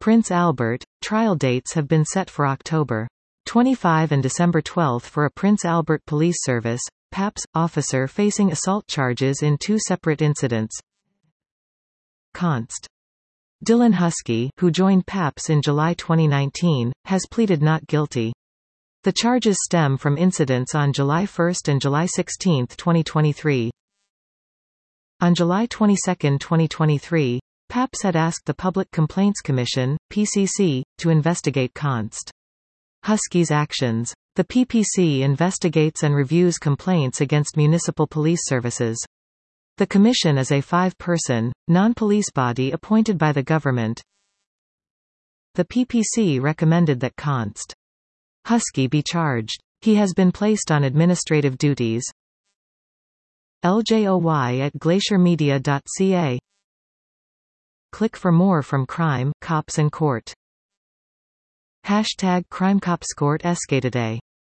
Prince Albert. Trial dates have been set for October 25 and December 12 for a Prince Albert Police Service PAPS officer facing assault charges in two separate incidents. Const. Dylan Husky, who joined PAPS in July 2019, has pleaded not guilty. The charges stem from incidents on July 1 and July 16, 2023. On July 22, 2023, PAPS had asked the Public Complaints Commission, PCC, to investigate Const. Husky's actions. The PPC investigates and reviews complaints against municipal police services. The Commission is a 5-person, non-police body appointed by the government. The PPC recommended that Const. Husky be charged. He has been placed on administrative duties. LJOY@glaciermedia.ca. Click for more from Crime, Cops and Court. #CrimeCopsCourt Escatoday